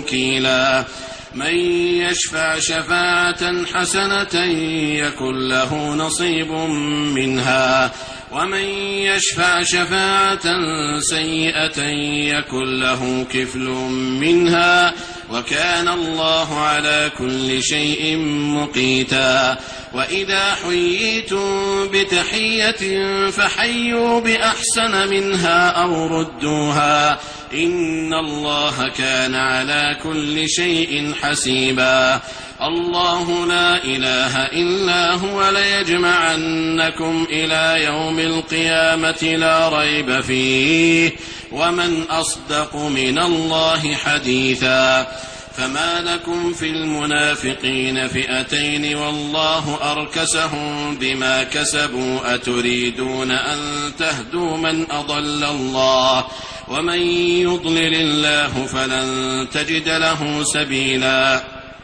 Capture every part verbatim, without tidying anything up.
وكيلا من يشفع شفاعة حسنة يكن له نصيب منها ومن يشفع شفاعة سيئة يكن له كفل منها وكان الله على كل شيء مقيتا وإذا حييتم بتحية فحيوا بأحسن منها أو ردوها إن الله كان على كل شيء حسيبا الله لا إله إلا هو ليجمعنكم إلى يوم القيامة لا ريب فيه ومن أصدق من الله حديثا فما لكم في المنافقين فئتين والله أركسهم بما كسبوا أتريدون أن تهدوا من أضل الله ومن يضلل الله فلن تجد له سبيلا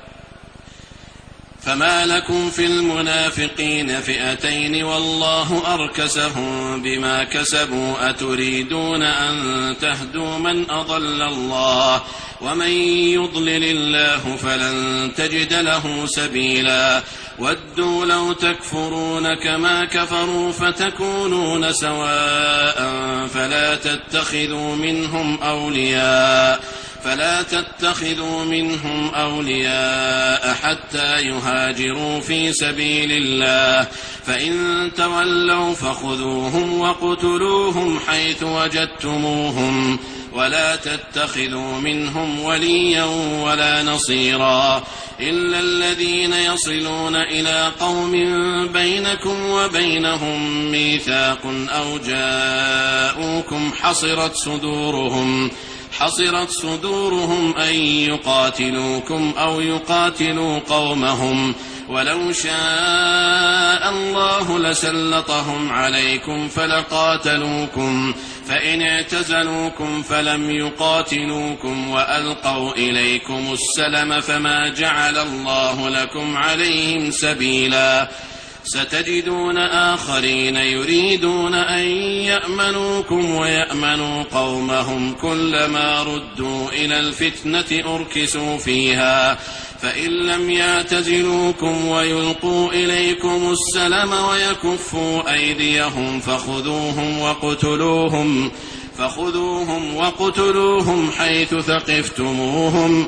فما لكم في المنافقين فئتين والله أركسهم بما كسبوا أتريدون أن تهدوا من أضل الله ومن يضلل الله فلن تجد له سبيلا ودوا لو تكفرون كما كفروا فتكونون سواء فلا تتخذوا منهم أولياء فلا تتخذوا منهم أولياء حتى يهاجروا في سبيل الله فإن تولوا فخذوهم وقتلوهم حيث وجدتموهم ولا تتخذوا منهم وليا ولا نصيرا إلا الذين يصلون إلى قوم بينكم وبينهم ميثاق أو جاءوكم حصرت صدورهم حصرت صدورهم أن يقاتلوكم أو يقاتلوا قومهم ولو شاء الله لسلطهم عليكم فلقاتلوكم فإن اعتزلوكم فلم يقاتلوكم وألقوا إليكم السلم فما جعل الله لكم عليهم سبيلا ستجدون آخرين يريدون أن يأمنوكم ويأمنوا قومهم كلما ردوا إلى الفتنة أركسوا فيها فإن لم يعتزلوكم ويلقوا إليكم السلم ويكفوا أيديهم فخذوهم وقتلوهم فخذوهم وقتلوهم حيث ثقفتموهم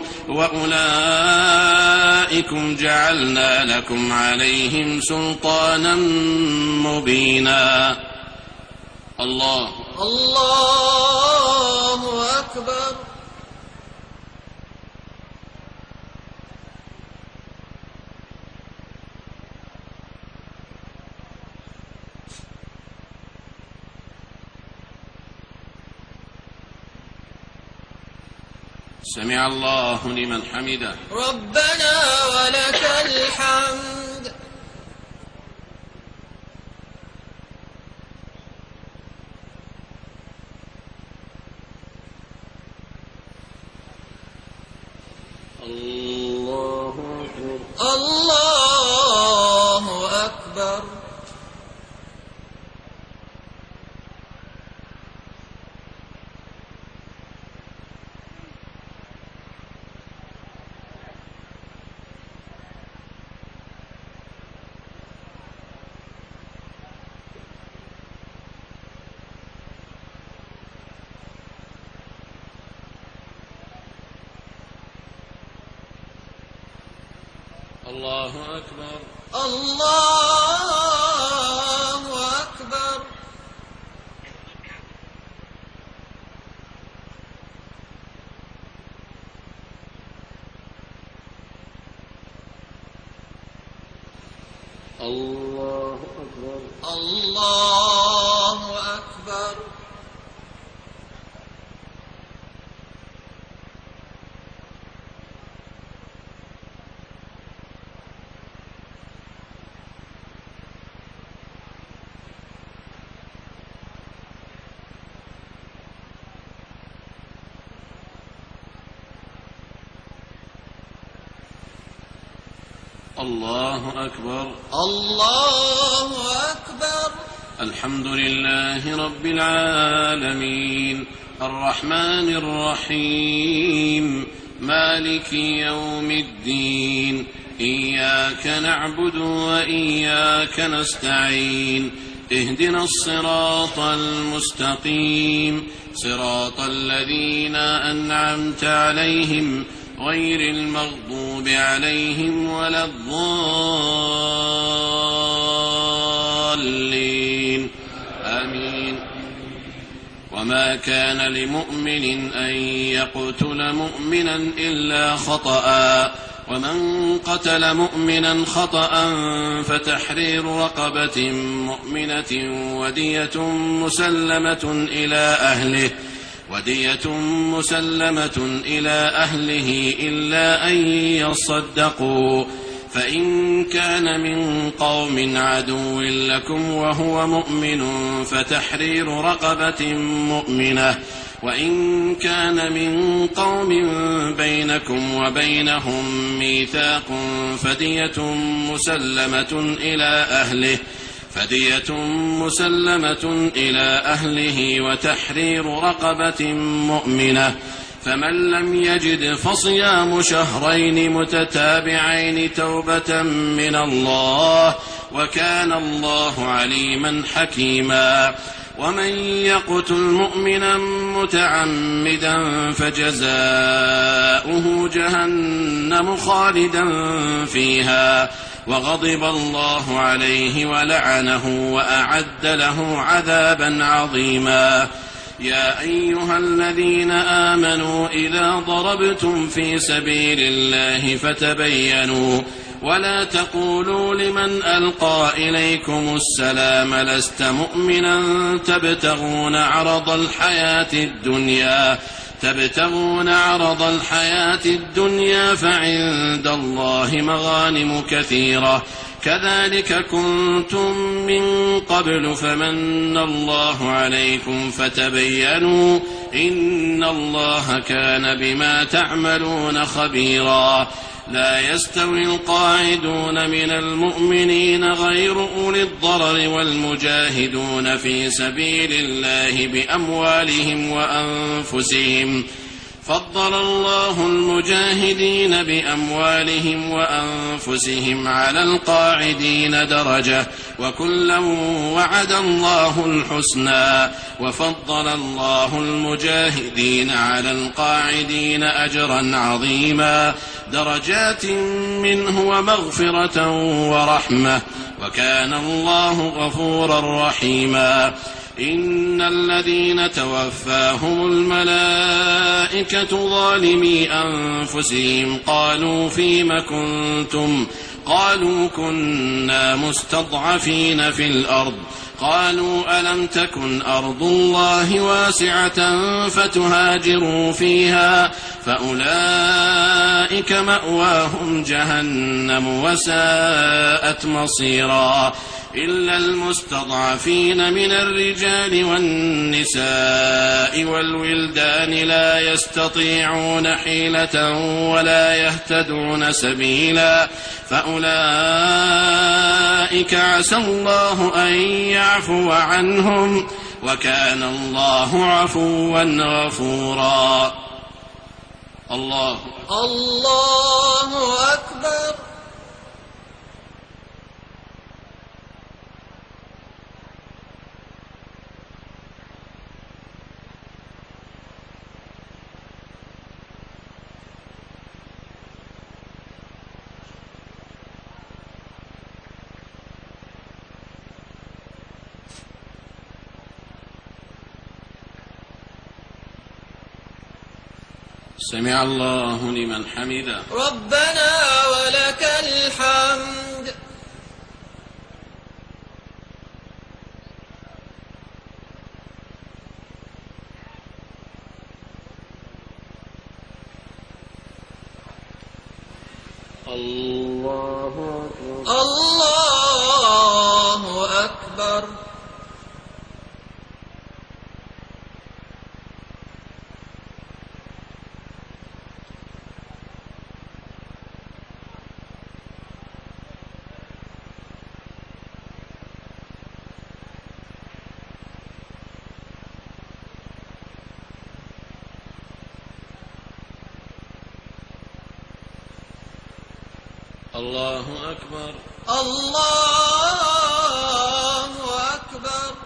وأولئكم جعلنا لكم عليهم سلطانا مبينا. الله الله أكبر. سمع الله لمن حمده. ربنا ولك الحمد. الله أكبر. الله أكبر. الله أكبر. الله أكبر. الله أكبر. الله أكبر. الله أكبر. الله أكبر. الحمد لله رب العالمين الرحمن الرحيم مالك يوم الدين إياك نعبد وإياك نستعين اهدنا الصراط المستقيم صراط الذين أنعمت عليهم غير المغضوب عليهم ولا الضالين آمين. وما كان لمؤمن أن يقتل مؤمنا إلا خطأ ومن قتل مؤمنا خطأ فتحرير رقبة مؤمنة ودية مسلمة إلى أهله ودية مسلمة إلى أهله إلا أن يصدقوا فإن كان من قوم عدو لكم وهو مؤمن فتحرير رقبة مؤمنة وإن كان من قوم بينكم وبينهم ميثاق فدية مسلمة إلى أهله فدية مسلمة إلى أهله وتحرير رقبة مؤمنة فمن لم يجد فصيام شهرين متتابعين توبة من الله وكان الله عليما حكيما. ومن يقتل مؤمنا متعمدا فجزاؤه جهنم خالدا فيها وغضب الله عليه ولعنه وأعد له عذابا عظيما. يا أيها الذين آمنوا إذا ضربتم في سبيل الله فتبينوا ولا تقولوا لمن ألقى إليكم السلام لست مؤمنا تبتغون عرض الحياة الدنيا تبتغون عرض الحياة الدنيا فعند الله مغانم كثيرة كذلك كنتم من قبل فمن الله عليكم فتبينوا إن الله كان بما تعملون خبيرا. لا يستوي القاعدون من المؤمنين غير أولي الضرر والمجاهدون في سبيل الله بأموالهم وأنفسهم فضل الله المجاهدين بأموالهم وأنفسهم على القاعدين درجة وكلا وعد الله الحسنى وفضل الله المجاهدين على القاعدين أجرا عظيما درجات منه ومغفرة ورحمة وكان الله غفورا رحيما. إن الذين توفاهم الملائكة ظالمي أنفسهم قالوا فيم كنتم قالوا كنا مستضعفين في الأرض قالوا ألم تكن أرض الله واسعة فتهاجروا فيها فأولئك مأواهم جهنم وساءت مصيرا إلا المستضعفين من الرجال والنساء والولدان لا يستطيعون حيلة ولا يهتدون سبيلا فأولئك عسى الله أن يعفو عنهم وكان الله عفوا غفورا. الله الله أكبر. سمع الله لمن حمده ربنا ولك الحمد. الله أكبر. الله أكبر. الله أكبر. الله أكبر.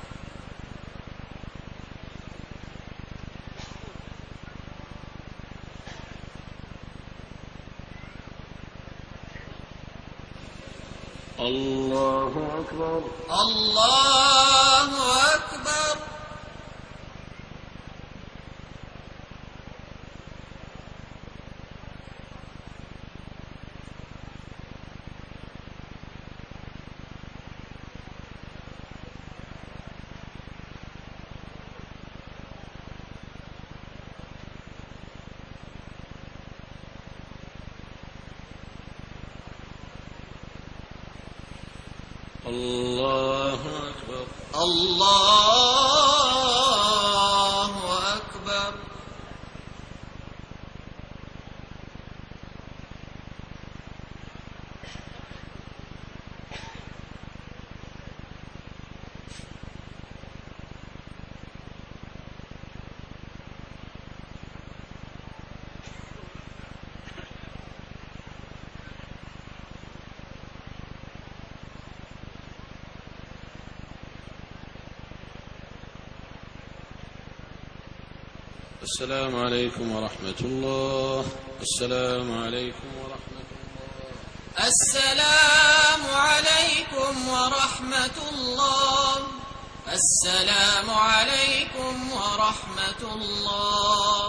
الله أكبر. الله أكبر. الله أكبر. الله أكبر. السلام عليكم ورحمة الله. السلام عليكم ورحمة الله. السلام عليكم ورحمة الله. السلام عليكم ورحمة الله.